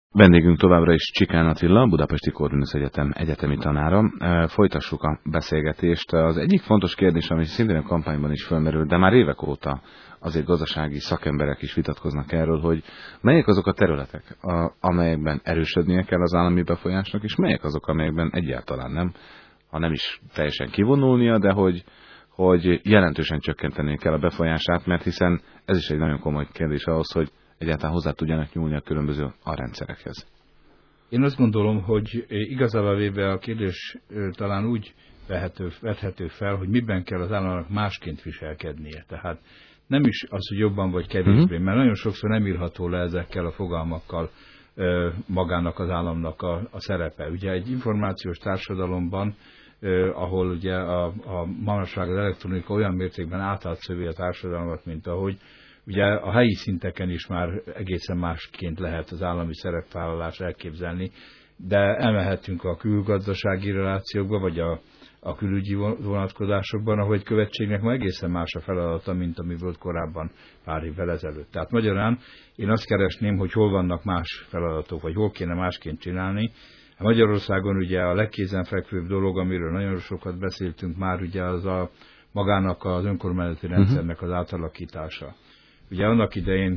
Vendégünk továbbra is Csikán Attila, Budapesti Corvinus Egyetem egyetemi tanára. Folytassuk a beszélgetést. Az egyik fontos kérdés, ami szintén a kampányban is felmerült, de már évek óta azért gazdasági szakemberek is vitatkoznak erről, hogy melyek azok a területek, amelyekben erősödnie kell az állami befolyásnak, és melyek azok, amelyekben egyáltalán nem, ha nem is teljesen kivonulnia, de hogy jelentősen csökkenteni kell a befolyását, mert hiszen ez is egy nagyon komoly kérdés ahhoz, hogy egyáltalán hozzá tudjanak nyúlni a különböző arrendszerekhez. Én azt gondolom, hogy igazából véve a kérdés talán úgy vethető fel, hogy miben kell az államnak másként viselkednie. Tehát nem is az, hogy jobban vagy kevésbé, mert nagyon sokszor nem írható le ezekkel a fogalmakkal magának az államnak a szerepe. Ugye egy információs társadalomban, ahol ugye a manapság az elektronika olyan mértékben átszövi a társadalmat, mint ahogy ugye a helyi szinteken is már egészen másként lehet az állami szerepvállalást elképzelni, de elmehetünk a külgazdasági relációkba, vagy a külügyi vonatkozásokban, ahol egy követségnek ma egészen más a feladata, mint ami volt korábban pár évvel ezelőtt. Tehát magyarán én azt keresném, hogy hol vannak más feladatok, vagy hol kéne másként csinálni. Magyarországon ugye a legkézenfekvőbb dolog, amiről nagyon sokat beszéltünk már, ugye az magának az önkormányzati rendszernek az átalakítása. Ugye annak idején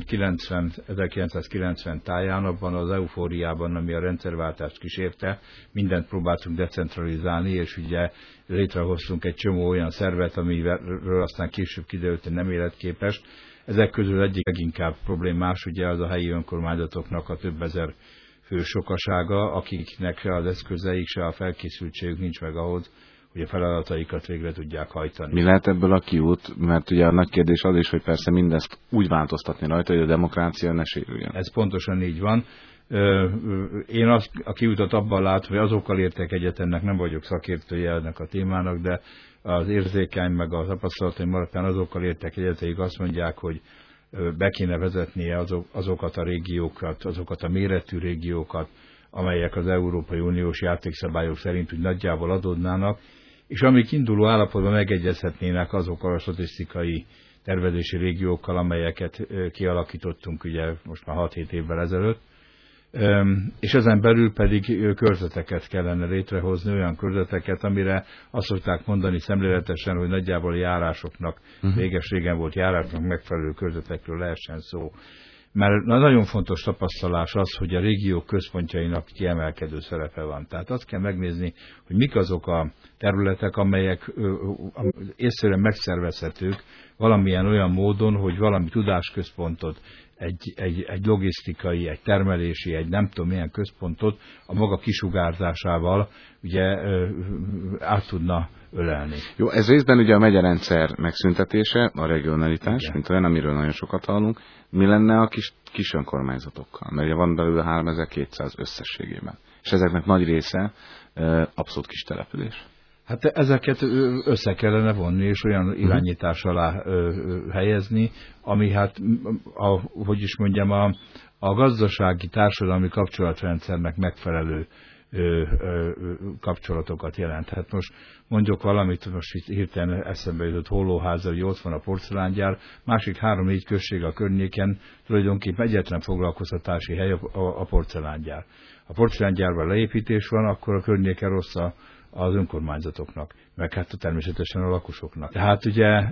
1990 táján, abban az eufóriában, ami a rendszerváltást kísérte, mindent próbáltunk decentralizálni, és ugye létrehoztunk egy csomó olyan szervet, amiről aztán később kiderült, hogy nem életképes. Ezek közül egyik leginkább problémás, ugye az a helyi önkormányzatoknak a több ezer fő sokasága, akiknek se az eszközeik, se a felkészültségük nincs meg ahhoz, hogy a feladataikat végre tudják hajtani. Mi lehet ebből a kiút? Mert ugye a nagy kérdés az is, hogy persze mindezt úgy változtatni rajta, hogy a demokrácia ne sérüljön. Ez pontosan így van. Én a kiutat abban látom, hogy azokkal értek egyet, ennek nem vagyok szakértője ennek a témának, de az érzékeim meg a tapasztalataim alapján azokkal értek egyet, akik azt mondják, hogy be kéne vezetnie azokat a régiókat, azokat a méretű régiókat, amelyek az Európai Uniós játékszabályok szerint úgy nagyjából adódnának, és amik induló állapotban megegyezhetnének azokkal a statisztikai tervezési régiókkal, amelyeket kialakítottunk ugye most már 6-7 évvel ezelőtt, és ezen belül pedig körzeteket kellene létrehozni, olyan körzeteket, amire azt szokták mondani szemléletesen, hogy nagyjából a járásoknak, réges-régen volt járásnak megfelelő körzetekről lehessen szó. Mert nagyon fontos tapasztalás az, hogy a régiók központjainak kiemelkedő szerepe van. Tehát azt kell megnézni, hogy mik azok a területek, amelyek észszerűen megszervezhetők valamilyen olyan módon, hogy valami tudásközpontot, egy logisztikai, egy termelési, egy nem tudom milyen központot a maga kisugárzásával ugye át tudna ölelni. Jó, ez részben ugye a megyerendszer megszüntetése, a regionalitás, igen, mint olyan, amiről nagyon sokat hallunk. Mi lenne a kis önkormányzatokkal? Mert ugye van belőle 3200 összességében. És ezeknek nagy része abszolút kis település. Hát ezeket össze kellene vonni, és olyan irányítás alá helyezni, ami hát, hogy is mondjam, a gazdasági, társadalmi kapcsolatrendszernek megfelelő kapcsolatokat jelent. Hát most mondjuk valamit, most itt hirtelen eszembe jutott Hollóháza, hogy ott van a porcelángyár, másik 3-4 község a környéken tulajdonképpen egyetlen foglalkoztatási hely a porcelángyár. A porcelángyárban leépítés van, akkor a környéken rossz az önkormányzatoknak, meg hát természetesen a lakosoknak. Tehát ugye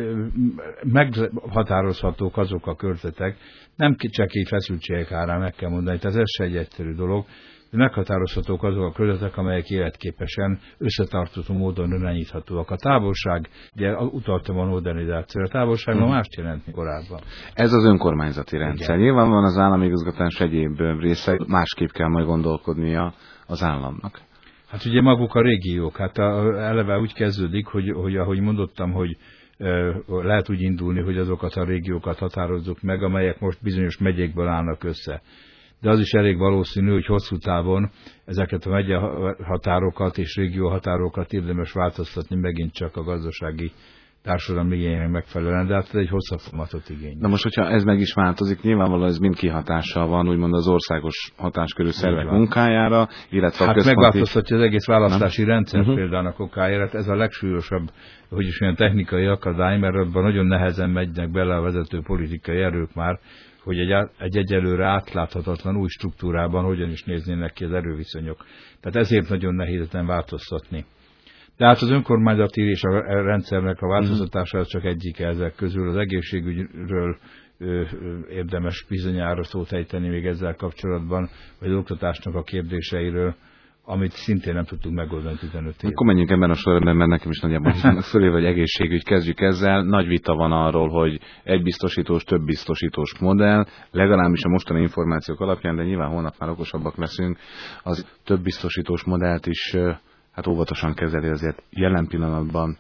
meghatározhatók azok a körzetek, nem csekély feszültségek árán meg kell mondani, tehát ez se egy egyszerű dolog, de meghatározhatók azok a körzetek, amelyek életképesen, összetartozó módon irányíthatóak. A távolság, ugye utaltam a modernizációra, a távolság ma mást jelent, mint korábban. Ez az önkormányzati rendszer. Igen. Nyilván van az állami igazgatás egyéb része, másképp kell majd gondolkodnia az államnak. Hát ugye maguk a régiók, hát eleve úgy kezdődik, hogy ahogy mondottam, hogy lehet úgy indulni, hogy azokat a régiókat határozzuk meg, amelyek most bizonyos megyékből állnak össze. De az is elég valószínű, hogy hosszú távon ezeket a megye határokat és régió határokat érdemes változtatni megint csak a gazdasági társadalmi igénynek megfelelően, de hát ez egy hosszabb folyamatot igényel. Na most, hogyha ez meg is változik, nyilvánvalóan ez mind kihatással van, úgymond az országos hatáskörű szervek munkájára, illetve hát megváltoztatja az egész választási rendszer például a kokáért, ez a legsúlyosabb, hogy is olyan technikai akadály, mert abban nagyon nehezen megynek bele a vezető politikai erők már, hogy egy egyelőre átláthatatlan új struktúrában hogyan is néznének ki az erőviszonyok. Tehát ezért nagyon nehéz ezen változtatni. De hát az önkormányzati és a rendszernek a változtatása csak egyike ezek közül. Az egészségügyről érdemes bizonyára szót ejteni még ezzel kapcsolatban, vagy az oktatásnak a kérdéseiről, amit szintén nem tudtunk megoldani 15 év. Akkor menjünk ebben a sorrendben, mert nekem is nagyjából fölé, vagy egészségügy, kezdjük ezzel. Nagy vita van arról, hogy egy biztosítós, több biztosítós modell, legalábbis a mostani információk alapján, de nyilván holnap már okosabbak leszünk, az több biztosítós modellt is hát óvatosan kezeli azért jelen pillanatban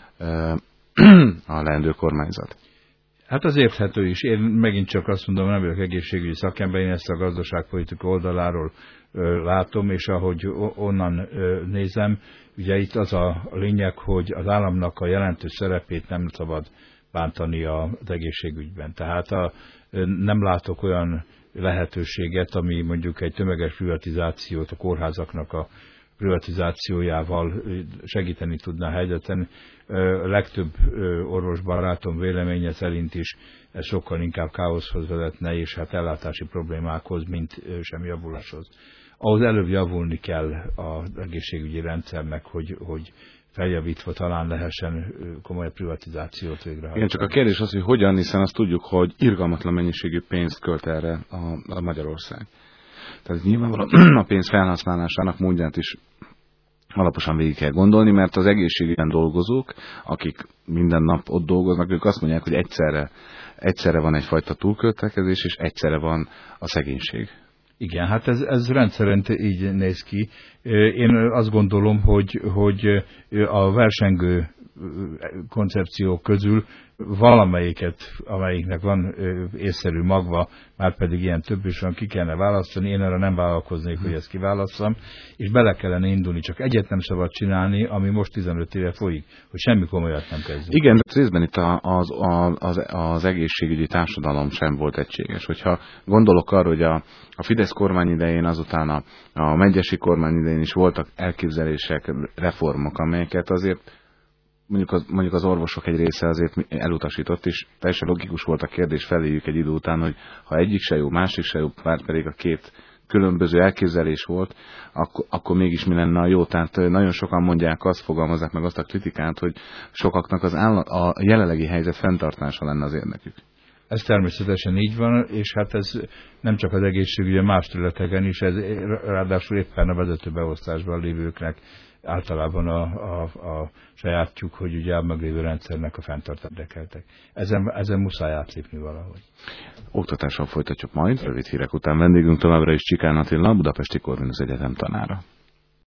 a leendő kormányzat. Hát az érthető is. Én megint csak azt mondom, nem vagyok egészségügyi szakember, én ezt a gazdaságpolitika oldaláról látom, és ahogy onnan nézem, ugye itt az a lényeg, hogy az államnak a jelentős szerepét nem szabad bántani az egészségügyben. Tehát nem látok olyan lehetőséget, ami mondjuk egy tömeges privatizációt, a kórházaknak a privatizációjával segíteni tudná a helyzeten. Legtöbb orvosbarátom véleménye szerint is ez sokkal inkább káoszhoz vezetne, és hát ellátási problémákhoz, mint sem javuláshoz. Ahhoz előbb javulni kell az egészségügyi rendszernek, hogy feljavítva talán lehessen komoly privatizációt végrehajtani. Igen, csak a kérdés az, hogy hogyan, hiszen azt tudjuk, hogy irgalmatlan mennyiségű pénzt költ erre a Magyarország. Tehát nyilvánvalóan a pénz felhasználásának módját is alaposan végig kell gondolni, mert az egészségügyben dolgozók, akik minden nap ott dolgoznak, ők azt mondják, hogy egyszerre van egyfajta túlköltekezés, és egyszerre van a szegénység. Igen, hát ez rendszerint így néz ki. Én azt gondolom, hogy a versengő koncepciók közül valamelyiket, amelyiknek van észszerű magva, már pedig ilyen több is van, ki kellene választani, én arra nem vállalkoznék, hogy ezt kiválasszam, és bele kellene indulni, csak egyet nem szabad csinálni, ami most 15 éve folyik, hogy semmi komolyat nem kezdünk. Igen, de részben itt az egészségügyi társadalom sem volt egységes. Hogyha gondolok arra, hogy a Fidesz kormány idején, azután a megyesi kormány idején is voltak elképzelések, reformok, amelyeket azért mondjuk az orvosok egy része azért elutasított, és teljesen logikus volt a kérdés feléjük egy idő után, hogy ha egyik se jó, másik se jó, bár pedig a két különböző elképzelés volt, akkor mégis mi lenne a jó. Tehát nagyon sokan mondják, azt fogalmazzák meg azt a kritikát, hogy sokaknak a jelenlegi helyzet fenntartása lenne az érdekük. Ez természetesen így van, és hát ez nem csak az egészségügyi, más területeken is, ez ráadásul éppen a vezető beosztásban lévőknek általában a sajátjuk, hogy ugye a meglévő rendszernek a fenntartását érdekeltek. Ezen muszáj átlépni valahogy. Oktatással folytatjuk majd, rövid hírek után vendégünk továbbra is Csikán Attila, Budapesti Corvinus Egyetem tanára.